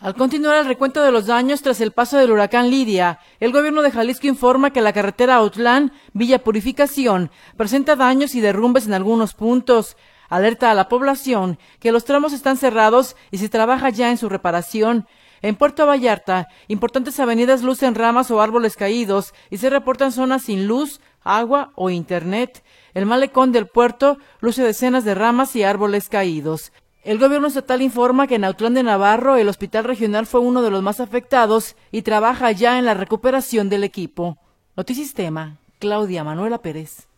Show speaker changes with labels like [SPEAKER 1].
[SPEAKER 1] Al continuar el recuento de los daños tras el paso del huracán Lidia, el gobierno de Jalisco informa que la carretera Autlán-Villa Purificación presenta daños y derrumbes en algunos puntos. Alerta a la población que los tramos están cerrados y se trabaja ya en su reparación. En Puerto Vallarta, importantes avenidas lucen ramas o árboles caídos y se reportan zonas sin luz, agua o internet. El malecón del puerto luce decenas de ramas y árboles caídos. El gobierno estatal informa que en Autlán de Navarro el hospital regional fue uno de los más afectados y trabaja ya en la recuperación del equipo. Notisistema, Claudia Manuela Pérez.